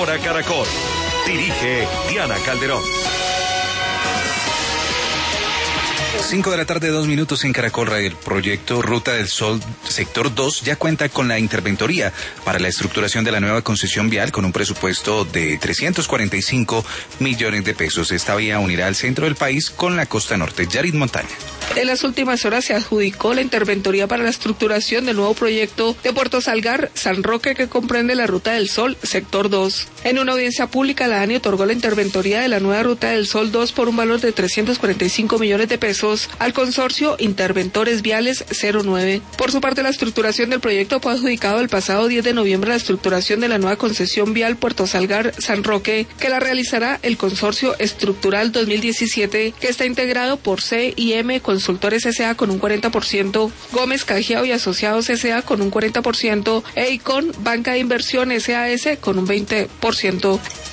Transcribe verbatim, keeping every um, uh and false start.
Hora Caracol. Dirige Diana Calderón. cinco de la tarde, dos minutos en Caracol Radio. El proyecto Ruta del Sol, sector dos, ya cuenta con la interventoría para la estructuración de la nueva concesión vial con un presupuesto de trescientos cuarenta y cinco millones de pesos. Esta vía unirá el centro del país con la costa norte. Yarit Montaña. En las últimas horas se adjudicó la interventoría para la estructuración del nuevo proyecto de Puerto Salgar, San Roque, que comprende la Ruta del Sol, sector dos. En una audiencia pública, la ANI otorgó la interventoría de la nueva Ruta del Sol dos por un valor de trescientos cuarenta y cinco millones de pesos al consorcio Interventores Viales cero nueve. Por su parte, la estructuración del proyecto fue adjudicado el pasado diez de noviembre a la estructuración de la nueva concesión vial Puerto Salgar, San Roque, que la realizará el Consorcio Estructural dos mil diecisiete, que está integrado por C I M Consultores S A con un cuarenta por ciento, Gómez Cajiao y Asociados S A con un cuarenta por ciento e Icon Banca de Inversión S A S con un veinte por ciento.